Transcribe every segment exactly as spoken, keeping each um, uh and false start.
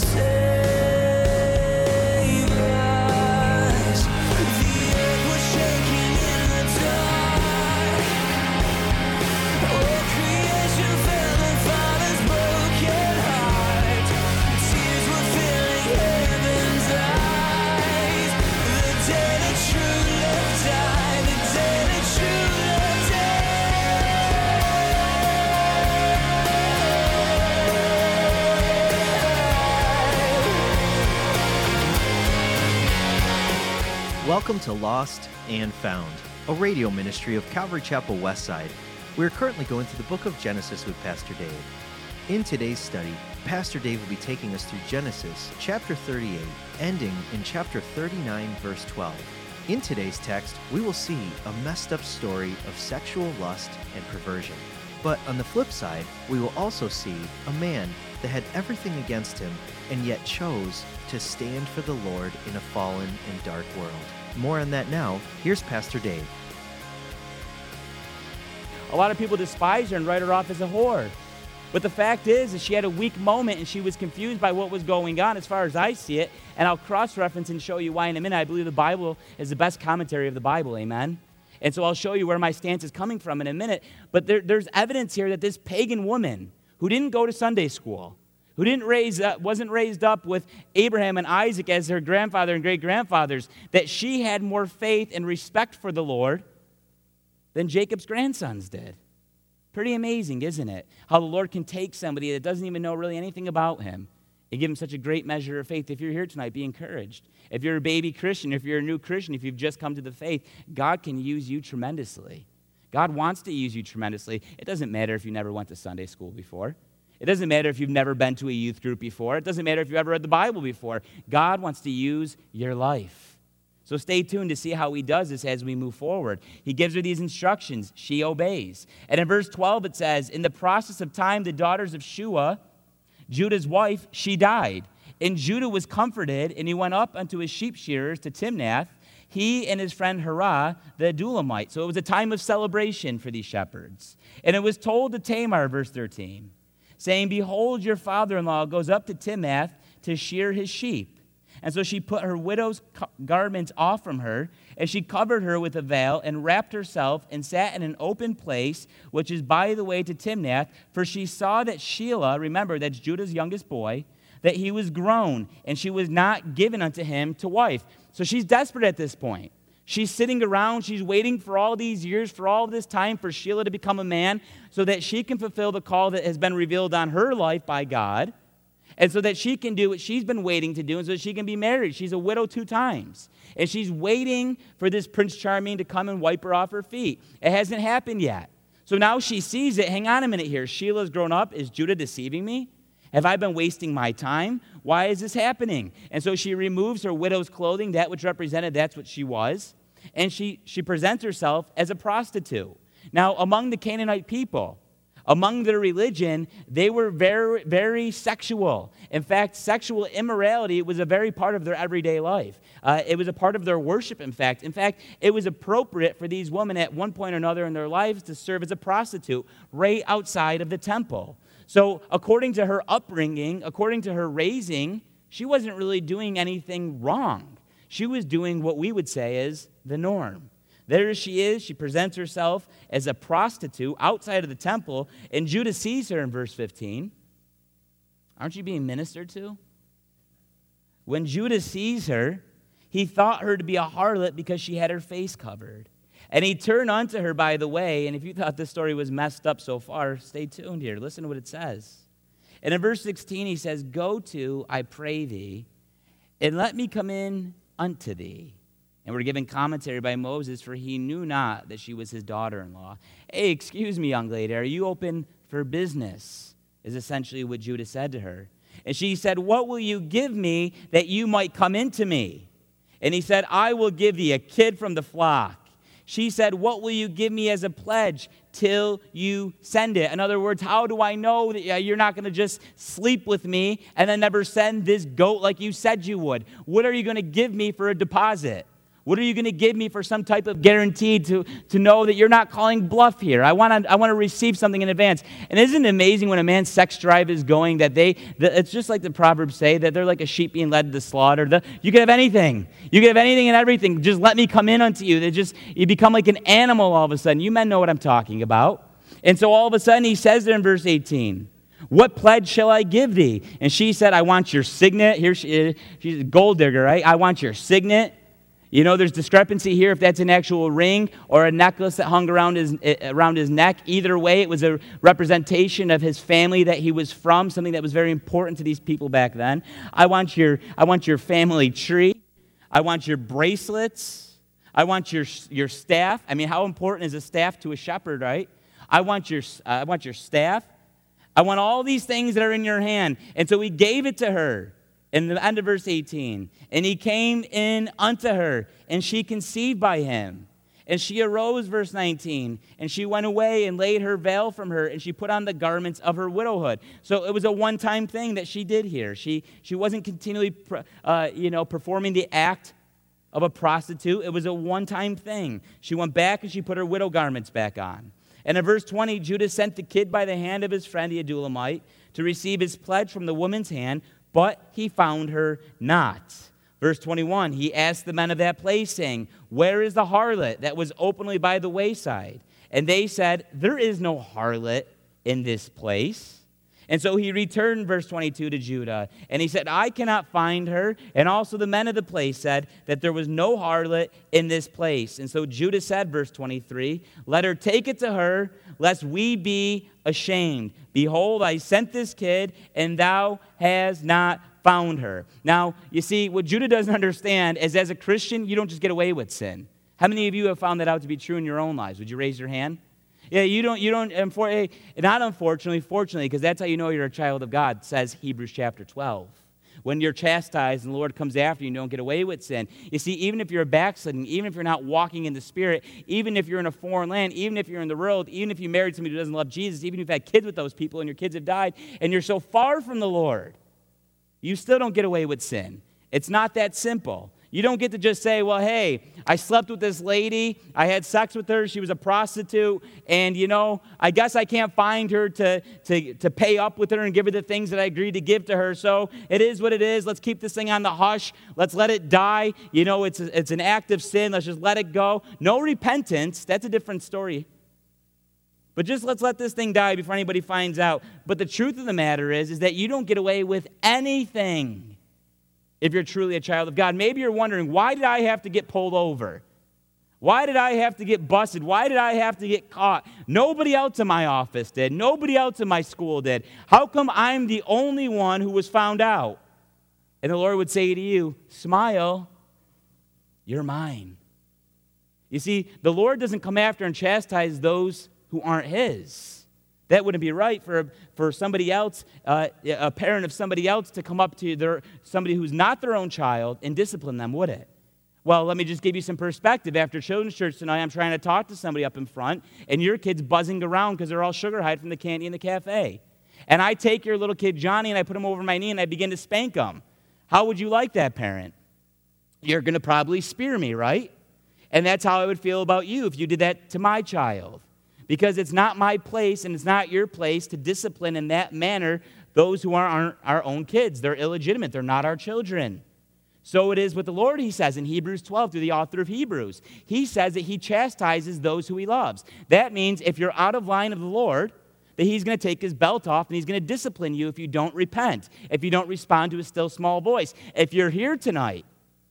Welcome to Lost and Found, a radio ministry of Calvary Chapel Westside. We are currently going through the book of Genesis with Pastor Dave. In today's study, Pastor Dave will be taking us through Genesis chapter thirty-eight, ending in chapter thirty-nine, verse twelve. In today's text, we will see a messed up story of sexual lust and perversion. But on the flip side, we will also see a man that had everything against him and yet chose to stand for the Lord in a fallen and dark world. More on that now. Here's Pastor Dave. A lot of people despise her and write her off as a whore. But the fact is, is she had a weak moment and she was confused by what was going on as far as I see it. And I'll cross-reference and show you why in a minute. I believe the Bible is the best commentary of the Bible, amen? And so I'll show you where my stance is coming from in a minute. But there, there's evidence here that this pagan woman who didn't go to Sunday school, who didn't raise up, wasn't raised up with Abraham and Isaac as her grandfather and great-grandfathers, that she had more faith and respect for the Lord than Jacob's grandsons did. Pretty amazing, isn't it? How the Lord can take somebody that doesn't even know really anything about him and give him such a great measure of faith. If you're here tonight, be encouraged. If you're a baby Christian, if you're a new Christian, if you've just come to the faith, God can use you tremendously. God wants to use you tremendously. It doesn't matter if you never went to Sunday school before. It doesn't matter if you've never been to a youth group before. It doesn't matter if you've ever read the Bible before. God wants to use your life. So stay tuned to see how he does this as we move forward. He gives her these instructions. She obeys. And in verse twelve it says, in the process of time, the daughters of Shua, Judah's wife, she died. And Judah was comforted, and he went up unto his sheep shearers to Timnath, he and his friend Hurrah, the Adullamite. So it was a time of celebration for these shepherds. And it was told to Tamar, verse thirteen, saying, behold, your father-in-law goes up to Timnath to shear his sheep. And so she put her widow's garments off from her, and she covered her with a veil and wrapped herself and sat in an open place, which is by the way to Timnath, for she saw that Shelah, remember, that's Judah's youngest boy, that he was grown, and she was not given unto him to wife. So she's desperate at this point. She's sitting around, she's waiting for all these years, for all this time for Shelah to become a man so that she can fulfill the call that has been revealed on her life by God, and so that she can do what she's been waiting to do, and so that she can be married. She's a widow two times, and she's waiting for this Prince Charming to come and wipe her off her feet. It hasn't happened yet. So now she sees it. Hang on a minute here. Sheila's grown up. Is Judah deceiving me? Have I been wasting my time? Why is this happening? And so she removes her widow's clothing, that which represented that's what she was, and she, she presents herself as a prostitute. Now, among the Canaanite people, among their religion, they were very, very sexual. In fact, sexual immorality was a very part of their everyday life. Uh, it was a part of their worship, in fact. In fact, it was appropriate for these women at one point or another in their lives to serve as a prostitute right outside of the temple. So according to her upbringing, according to her raising, she wasn't really doing anything wrong. She was doing what we would say is the norm. There she is. She presents herself as a prostitute outside of the temple, and Judah sees her in verse fifteen. Aren't you being ministered to? When Judah sees her, he thought her to be a harlot because she had her face covered. And he turned unto her by the way, and if you thought this story was messed up so far, stay tuned here. Listen to what it says. And in verse sixteen, he says, go to, I pray thee, and let me come in unto thee. And we're given commentary by Moses, for he knew not that she was his daughter-in-law. Hey, excuse me, young lady, are you open for business? Is essentially what Judah said to her. And she said, what will you give me that you might come into me? And he said, I will give thee a kid from the flock. She said, what will you give me as a pledge till you send it? In other words, how do I know that you're not going to just sleep with me and then never send this goat like you said you would? What are you going to give me for a deposit? What are you going to give me for some type of guarantee to, to know that you're not calling bluff here? I want to I want to receive something in advance. And isn't it amazing when a man's sex drive is going that they, that it's just like the Proverbs say, that they're like a sheep being led to the slaughter. The, you can have anything. You can have anything and everything. Just let me come in unto you. They just, you become like an animal all of a sudden. You men know what I'm talking about. And so all of a sudden he says there in verse eighteen, what pledge shall I give thee? And she said, I want your signet. Here she is. She's a gold digger, right? I want your signet. You know, there's discrepancy here if that's an actual ring or a necklace that hung around his around his neck. Either way, it was a representation of his family that he was from, something that was very important to these people back then. I want your I want your family tree. I want your bracelets. I want your your staff. I mean, how important is a staff to a shepherd, right? I want your uh, I want your staff. I want all these things that are in your hand. And so he gave it to her. In the end of verse eighteen, and he came in unto her, and she conceived by him. And she arose, verse nineteen, and she went away and laid her veil from her, and she put on the garments of her widowhood. So it was a one-time thing that she did here. She, she wasn't continually uh, you know, performing the act of a prostitute. It was a one-time thing. She went back and she put her widow garments back on. And in verse twenty, Judah sent the kid by the hand of his friend, the Adullamite, to receive his pledge from the woman's hand, but he found her not. Verse twenty-one, he asked the men of that place, saying, where is the harlot that was openly by the wayside? And they said, there is no harlot in this place. And so he returned, verse twenty-two, to Judah, and he said, I cannot find her. And also the men of the place said that there was no harlot in this place. And so Judah said, verse twenty-three, let her take it to her, lest we be ashamed. Behold, I sent this kid, and thou hast not found her. Now, you see, what Judah doesn't understand is as a Christian, you don't just get away with sin. How many of you have found that out to be true in your own lives? Would you raise your hand? Yeah, you don't, you don't, not unfortunately, fortunately, because that's how you know you're a child of God, says Hebrews chapter twelve. When you're chastised and the Lord comes after you, you don't get away with sin. You see, even if you're backsliding, even if you're not walking in the Spirit, even if you're in a foreign land, even if you're in the world, even if you married somebody who doesn't love Jesus, even if you've had kids with those people and your kids have died, and you're so far from the Lord, you still don't get away with sin. It's not that simple. You don't get to just say, well, hey, I slept with this lady, I had sex with her, she was a prostitute, and, you know, I guess I can't find her to, to, to pay up with her and give her the things that I agreed to give to her, so it is what it is. Let's keep this thing on the hush. Let's let it die. You know, it's, a, it's an act of sin. Let's just let it go. No repentance. That's a different story. But just let's let this thing die before anybody finds out. But the truth of the matter is, is that you don't get away with anything if you're truly a child of God. Maybe you're wondering, why did I have to get pulled over? Why did I have to get busted? Why did I have to get caught? Nobody else in my office did. Nobody else in my school did. How come I'm the only one who was found out? And the Lord would say to you, smile, you're mine. You see, the Lord doesn't come after and chastise those who aren't his. That wouldn't be right for, for somebody else, uh, a parent of somebody else, to come up to their somebody who's not their own child and discipline them, would it? Well, let me just give you some perspective. After children's church tonight, I'm trying to talk to somebody up in front, and your kid's buzzing around because they're all sugar high from the candy in the cafe. And I take your little kid, Johnny, and I put him over my knee, and I begin to spank him. How would you like that, parent? You're going to probably spear me, right? And that's how I would feel about you if you did that to my child. Because it's not my place and it's not your place to discipline in that manner those who aren't our own kids. They're illegitimate. They're not our children. So it is with the Lord, he says in Hebrews twelve, through the author of Hebrews. He says that he chastises those who he loves. That means if you're out of line of the Lord, that he's going to take his belt off and he's going to discipline you if you don't repent, if you don't respond to his still small voice. If you're here tonight,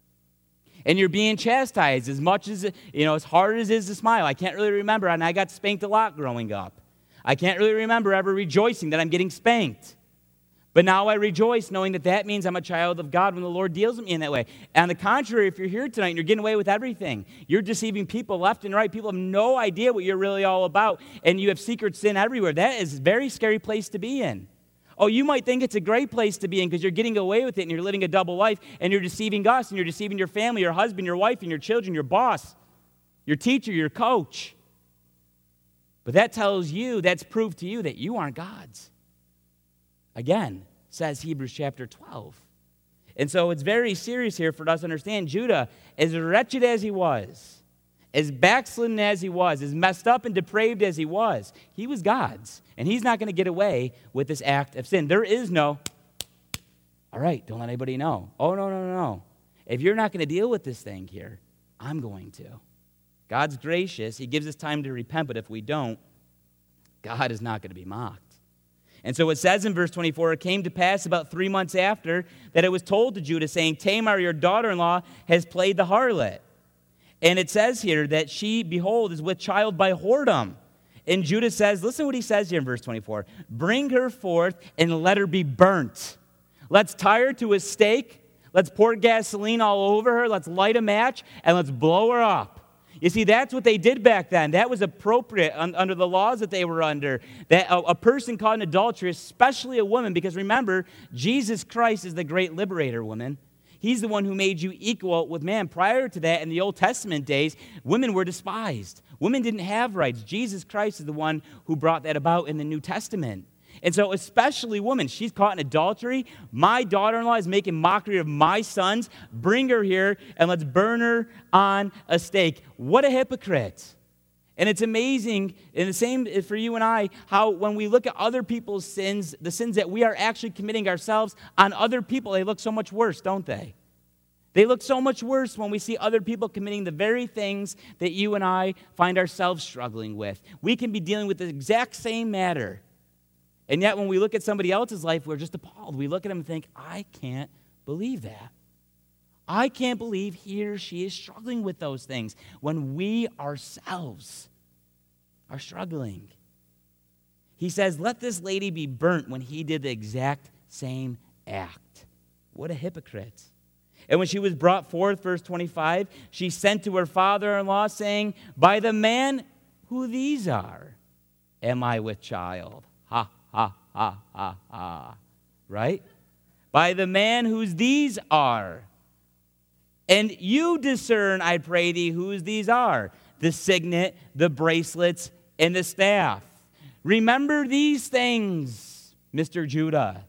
and you're being chastised as much as, you know, as hard as it is to smile. I can't really remember, and I got spanked a lot growing up. I can't really remember ever rejoicing that I'm getting spanked. But now I rejoice knowing that that means I'm a child of God when the Lord deals with me in that way. And on the contrary, if you're here tonight and you're getting away with everything, you're deceiving people left and right, people have no idea what you're really all about, and you have secret sin everywhere, that is a very scary place to be in. Oh, you might think it's a great place to be in because you're getting away with it and you're living a double life and you're deceiving us and you're deceiving your family, your husband, your wife, and your children, your boss, your teacher, your coach. But that tells you, that's proof to you that you aren't God's. Again, says Hebrews chapter twelve. And so it's very serious here for us to understand. Judah, as wretched as he was, as backslidden as he was, as messed up and depraved as he was, he was God's. And he's not going to get away with this act of sin. There is no, all right, don't let anybody know. Oh, no, no, no, no. If you're not going to deal with this thing here, I'm going to. God's gracious. He gives us time to repent, but if we don't, God is not going to be mocked. And so it says in verse twenty-four, it came to pass about three months after that it was told to Judah, saying, Tamar, your daughter-in-law, has played the harlot. And it says here that she, behold, is with child by whoredom. And Judah says, listen to what he says here in verse twenty-four, bring her forth and let her be burnt. Let's tie her to a stake. Let's pour gasoline all over her. Let's light a match, and let's blow her up. You see, that's what they did back then. That was appropriate un- under the laws that they were under. That a, a person caught in adultery, especially a woman, because remember, Jesus Christ is the great liberator, woman. He's the one who made you equal with man. Prior to that, in the Old Testament days, women were despised. Women didn't have rights. Jesus Christ is the one who brought that about in the New Testament. And so especially women, she's caught in adultery. My daughter-in-law is making mockery of my sons. Bring her here and let's burn her on a stake. What a hypocrite. And it's amazing, and the same for you and I, how when we look at other people's sins, the sins that we are actually committing ourselves on other people, they look so much worse, don't they? They look so much worse when we see other people committing the very things that you and I find ourselves struggling with. We can be dealing with the exact same matter. And yet when we look at somebody else's life, we're just appalled. We look at them and think, I can't believe that. I can't believe he or she is struggling with those things when we ourselves are struggling. He says, let this lady be burnt when he did the exact same act. What a hypocrite. And when she was brought forth, verse twenty-five, she sent to her father-in-law, saying, by the man who these are, am I with child. Ha, ha, ha, ha, ha. Right? By the man whose these are. And you discern, I pray thee, whose these are. The signet, the bracelets, and the staff. Remember these things, Mister Judah.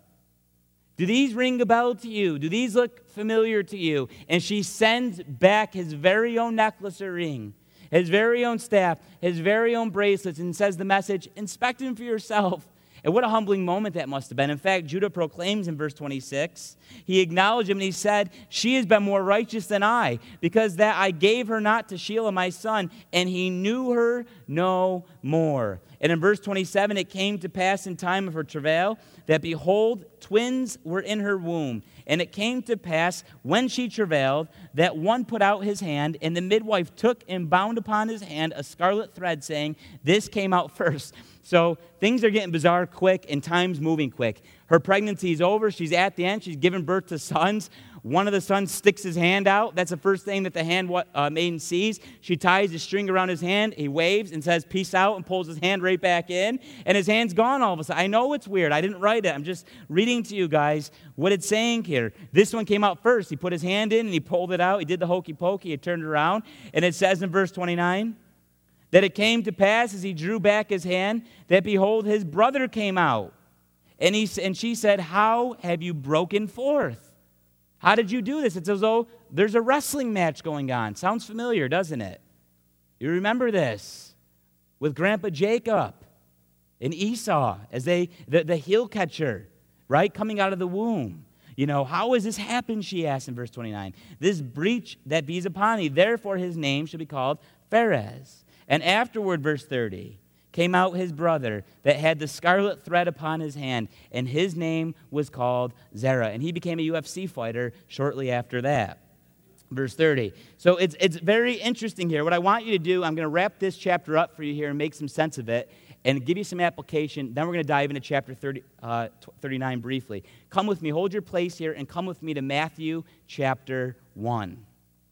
Do these ring a bell to you? Do these look familiar to you? And she sends back his very own necklace or ring, his very own staff, his very own bracelets, and says the message, inspect him for yourself. And what a humbling moment that must have been. In fact, Judah proclaims in verse twenty-six, he acknowledged him and he said, she has been more righteous than I, because that I gave her not to Shelah my son, and he knew her no more. And in verse twenty-seven, it came to pass in time of her travail, that behold, twins were in her womb. And it came to pass, when she travailed, that one put out his hand, and the midwife took and bound upon his hand a scarlet thread, saying, this came out first. So things are getting bizarre quick, and time's moving quick. Her pregnancy is over. She's at the end. She's given birth to sons. One of the sons sticks his hand out. That's the first thing that the hand uh, maiden sees. She ties a string around his hand. He waves and says, peace out, and pulls his hand right back in. And his hand's gone all of a sudden. I know it's weird. I didn't write it. I'm just reading to you guys what it's saying here. This one came out first. He put his hand in and he pulled it out. He did the hokey pokey. He turned it around. And it says in verse twenty-nine, that it came to pass as he drew back his hand, that behold, his brother came out. And, he, and she said, how have you broken forth? How did you do this? It's as though there's a wrestling match going on. Sounds familiar, doesn't it? You remember this with Grandpa Jacob and Esau as they, the, the heel catcher, right, coming out of the womb. You know, how has this happened, she asked in verse twenty-nine. This breach that be upon thee, therefore his name shall be called Pharez. And afterward, verse thirty, came out his brother that had the scarlet thread upon his hand, and his name was called Zerah. And he became a U F C fighter shortly after that. Verse thirty. So it's it's very interesting here. What I want you to do, I'm going to wrap this chapter up for you here and make some sense of it and give you some application. Then we're going to dive into chapter thirty, uh, thirty-nine briefly. Come with me. Hold your place here and come with me to Matthew chapter one.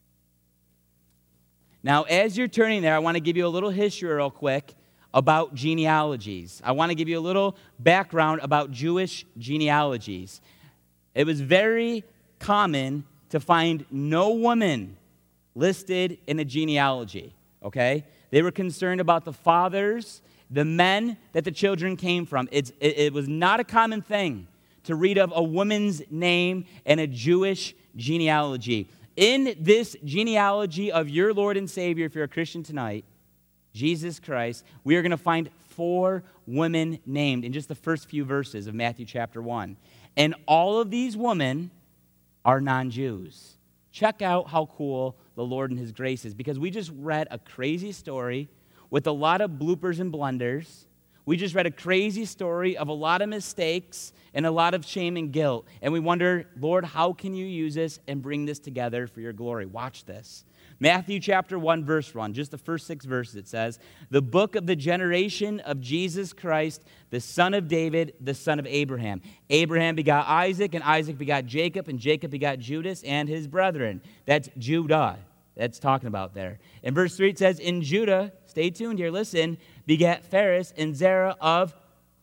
Now, as you're turning there, I want to give you a little history real quick about genealogies. I want to give you a little background about Jewish genealogies. It was very common to find no woman listed in a genealogy, okay? They were concerned about the fathers, the men that the children came from. It's, it, it was not a common thing to read of a woman's name and a Jewish genealogy. In this genealogy of your Lord and Savior, if you're a Christian tonight, Jesus Christ, we are going to find four women named in just the first few verses of Matthew chapter one. And all of these women are non-Jews. Check out how cool the Lord and his grace is, because we just read a crazy story with a lot of bloopers and blunders. We just read a crazy story of a lot of mistakes and a lot of shame and guilt. And we wonder, Lord, how can you use this and bring this together for your glory? Watch this. Matthew chapter one, verse one, just the first six verses, it says, the book of the generation of Jesus Christ, the son of David, the son of Abraham. Abraham begot Isaac, and Isaac begot Jacob, and Jacob begot Judas and his brethren. That's Judah. That's talking about there. In verse three, it says, in Judah, stay tuned here, listen, begat Phares and Zerah of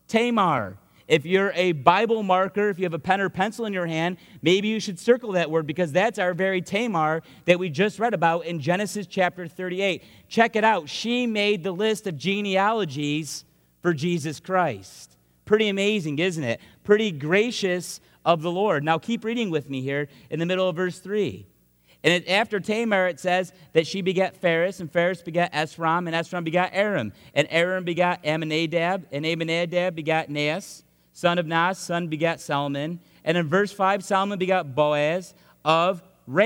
Tamar. If you're a Bible marker, if you have a pen or pencil in your hand, maybe you should circle that word, because that's our very Tamar that we just read about in Genesis chapter thirty-eight. Check it out. She made the list of genealogies for Jesus Christ. Pretty amazing, isn't it? Pretty gracious of the Lord. Now keep reading with me here in the middle of verse three. And it, after Tamar, it says that she begat Phares, and Phares begat Esrom, and Esrom begat Aram. And Aram begat Amminadab, and Amminadab begat Naas, son of Naas, son begat Salmon. And in verse five, Salmon begat Boaz of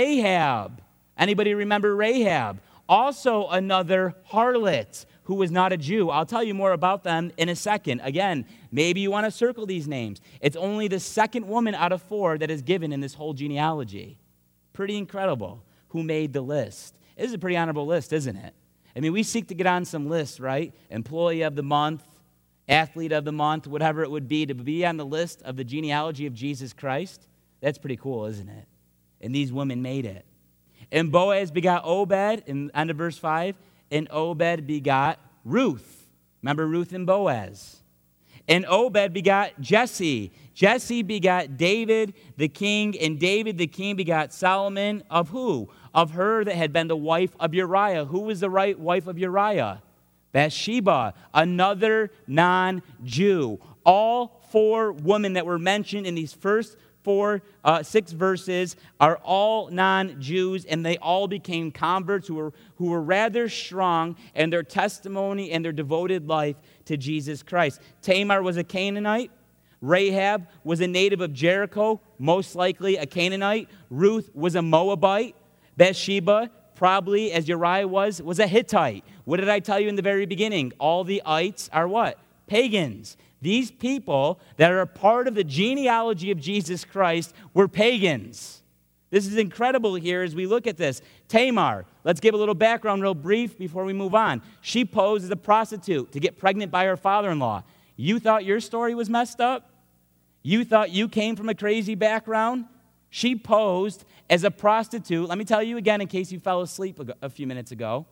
Rahab. Anybody remember Rahab? Also another harlot who was not a Jew. I'll tell you more about them in a second. Again, maybe you want to circle these names. It's only the second woman out of four that is given in this whole genealogy. Pretty incredible who made the list. This is a pretty honorable list, isn't it? I mean, we seek to get on some lists, right? Employee of the month, athlete of the month, whatever it would be, to be on the list of the genealogy of Jesus Christ. That's pretty cool, isn't it? And these women made it. And Boaz begot Obed, in end of verse five, and Obed begot Ruth. Remember Ruth and Boaz. And Obed begot Jesse. Jesse begot David the king, and David the king begot Solomon of who? Of her that had been the wife of Uriah. Who was the right wife of Uriah? Bathsheba, another non-Jew. All four women that were mentioned in these first four, uh, six verses are all non-Jews, and they all became converts who were, who were rather strong in their testimony and their devoted life to Jesus Christ. Tamar was a Canaanite. Rahab was a native of Jericho, most likely a Canaanite. Ruth was a Moabite. Bathsheba, probably as Uriah was, was a Hittite. What did I tell you in the very beginning? All the ites are what? Pagans. These people that are a part of the genealogy of Jesus Christ were pagans. This is incredible here as we look at this. Tamar, let's give a little background real brief before we move on. She posed as a prostitute to get pregnant by her father-in-law. You thought your story was messed up? You thought you came from a crazy background? She posed as a prostitute, let me tell you again in case you fell asleep a few minutes ago,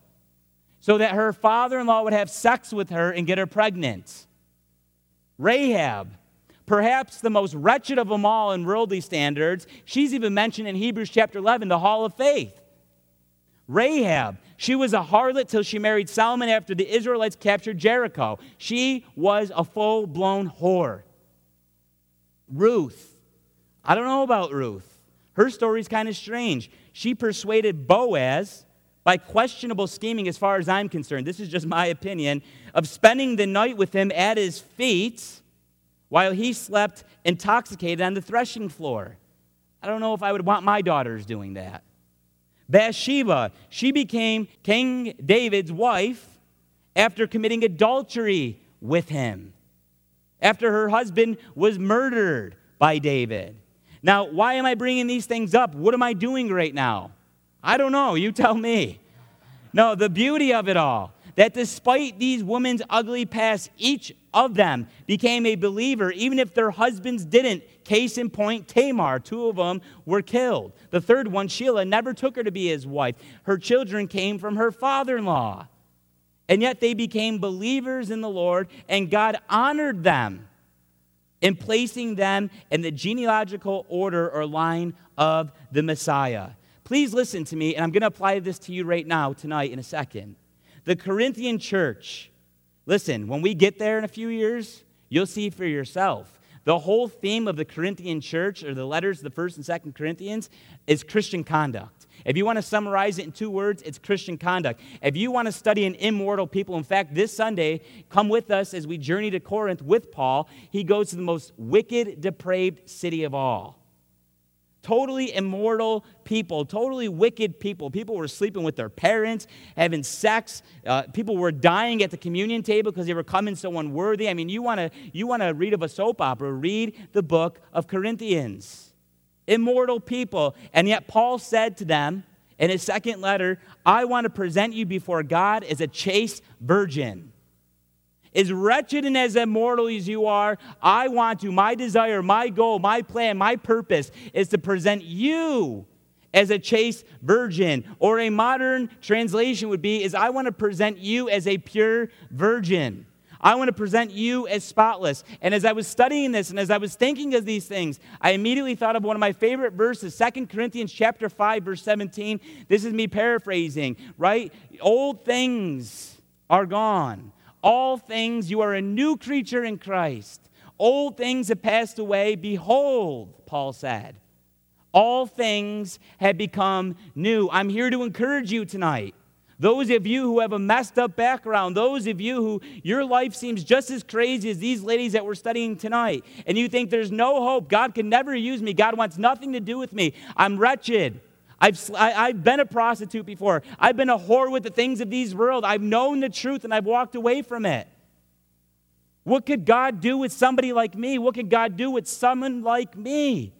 so that her father-in-law would have sex with her and get her pregnant. Rahab, perhaps the most wretched of them all in worldly standards, she's even mentioned in Hebrews chapter eleven, the Hall of Faith. Rahab, she was a harlot till she married Solomon after the Israelites captured Jericho. She was a full-blown whore. Ruth, I don't know about Ruth. Her story's kind of strange. She persuaded Boaz, by questionable scheming as far as I'm concerned, this is just my opinion, of spending the night with him at his feet while he slept intoxicated on the threshing floor. I don't know if I would want my daughters doing that. Bathsheba, she became King David's wife after committing adultery with him, after her husband was murdered by David. Now, why am I bringing these things up? What am I doing right now? I don't know. You tell me. No, the beauty of it all, that despite these women's ugly past, each of them became a believer, even if their husbands didn't. Case in point, Tamar. Two of them were killed. The third one, Sheila, never took her to be his wife. Her children came from her father-in-law. And yet they became believers in the Lord, and God honored them in placing them in the genealogical order or line of the Messiah. Please listen to me, and I'm going to apply this to you right now, tonight, in a second. The Corinthian church, listen, when we get there in a few years, you'll see for yourself. The The whole theme of the Corinthian church, or the letters, the first and second Corinthians, is Christian conduct. If you want to summarize it in two words, it's Christian conduct. If you want to study an immortal people, in fact, this Sunday, come with us as we journey to Corinth with Paul. He goes to the most wicked, depraved city of all. Totally immoral people, totally wicked people. People were sleeping with their parents, having sex. Uh, people were dying at the communion table because they were coming so unworthy. I mean, you want to you want to read of a soap opera, read the book of Corinthians. Immortal people. And yet Paul said to them in his second letter, I want to present you before God as a chaste virgin. As wretched and as immortal as you are, I want to, my desire, my goal, my plan, my purpose is to present you as a chaste virgin. Or a modern translation would be, is I want to present you as a pure virgin. I want to present you as spotless. And as I was studying this and as I was thinking of these things, I immediately thought of one of my favorite verses, Second Corinthians chapter five, verse seventeen. This is me paraphrasing, right? Old things are gone. All things, you are a new creature in Christ. Old things have passed away. Behold, Paul said, all things have become new. I'm here to encourage you tonight. Those of you who have a messed up background, those of you who your life seems just as crazy as these ladies that we're studying tonight, and you think there's no hope, God can never use me, God wants nothing to do with me, I'm wretched. I've, I, I've been a prostitute before. I've been a whore with the things of these world. I've known the truth and I've walked away from it. What could God do with somebody like me? What could God do with someone like me?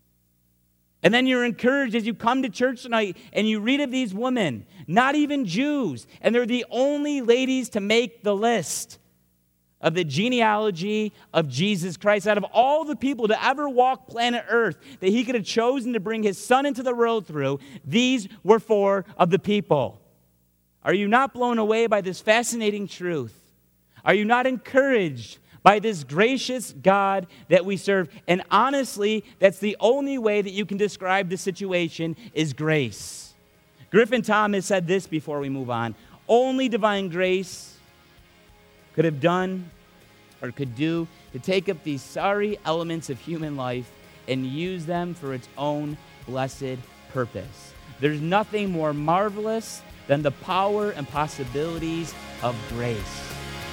And then you're encouraged as you come to church tonight and you read of these women, not even Jews, and they're the only ladies to make the list of the genealogy of Jesus Christ. Out of all the people to ever walk planet Earth that he could have chosen to bring his son into the world through, these were four of the people. Are you not blown away by this fascinating truth? Are you not encouraged by this gracious God that we serve? And honestly, that's the only way that you can describe the situation is grace. Griffin Thomas said this before we move on. Only divine grace could have done or could do to take up these sorry elements of human life and use them for its own blessed purpose. There's nothing more marvelous than the power and possibilities of grace.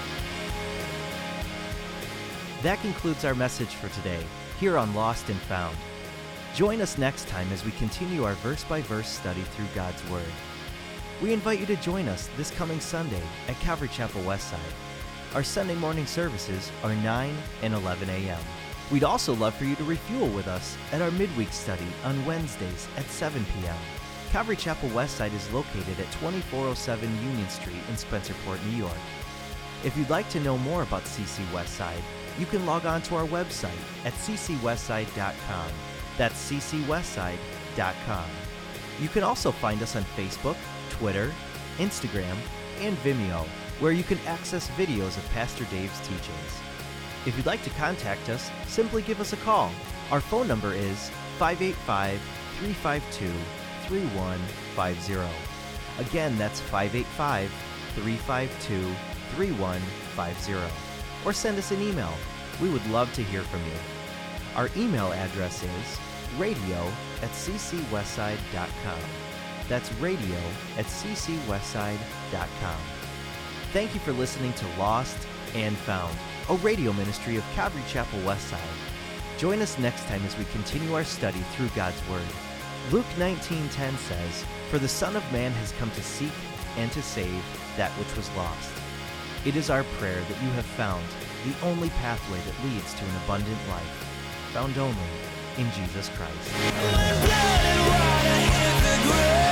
That concludes our message for today, here on Lost and Found. Join us next time as we continue our verse-by-verse study through God's Word. We invite you to join us this coming Sunday at Calvary Chapel Westside. Our Sunday morning services are nine and eleven a.m. We'd also love for you to refuel with us at our midweek study on Wednesdays at seven p.m. Calvary Chapel Westside is located at twenty-four oh seven Union Street in Spencerport, New York. If you'd like to know more about C C Westside, you can log on to our website at c c westside dot com. That's c c westside dot com. You can also find us on Facebook, Twitter, Instagram, and Vimeo, where you can access videos of Pastor Dave's teachings. If you'd like to contact us, simply give us a call. Our phone number is five eight five, three five two, three one five zero. Again, that's five eight five, three five two, three one five zero. Or send us an email. We would love to hear from you. Our email address is radio at c c westside dot com. That's radio at c c westside dot com. Thank you for listening to Lost and Found, a radio ministry of Calvary Chapel Westside. Join us next time as we continue our study through God's Word. Luke nineteen ten says, "For the Son of Man has come to seek and to save that which was lost." It is our prayer that you have found the only pathway that leads to an abundant life, found only in Jesus Christ.